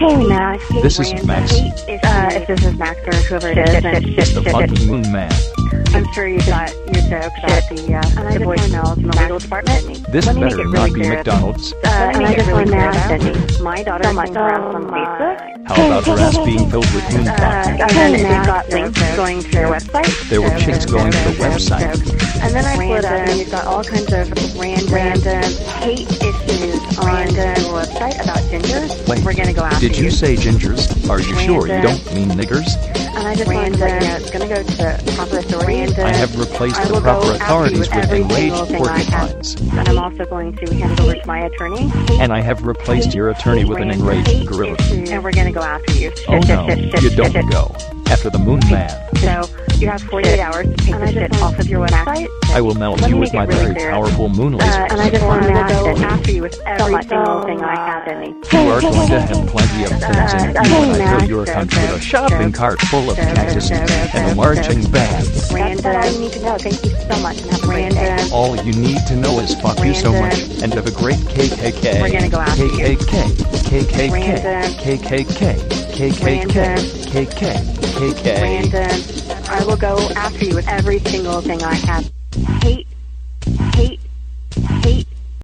Hey, Max. This is Max. If this is Max or whoever it is, The fucking Moon Man. I'm sure you got your jokes at the voicemails from the legal department. This Let me make better it not really be clear. McDonald's. And I just really want to clear ask about that my daughter is being harassed on Facebook. How about her ass being filled with moon pop? And then they've got links going to their website. There were chicks going to the website. And then I split up, and you've got all kinds of random hate issues on the website about gingers. Wait, We're gonna go after did you say gingers? Are you sure you Random. don't mean niggers? And I just wanted to let you know it's gonna go to the proper authorities. I have replaced I the will proper go after you authorities with with every enraged single thing I have. porcupines. And I'm also going to hand it over to my attorney. And I have replaced your attorney with an enraged gorilla. And we're gonna go after you. Oh no, you don't go. After the Moon Man. So you have 48 hours to take the shit off of your website. I will melt Let you me with make my it really very clear. powerful moon And I lasers. just wanted to go after you with every single thing I have in me. You are going to have plenty of things in you when I fill your account with a shopping cart full of cactus and a marching band. That's all you need to know. Thank you so much and have a great day. All you need to know is fuck you so much and have a great KKK. We're gonna go after you. KKK. Random. KKK. KKK. KKK. Random. I will go after you with every single thing I have. Hate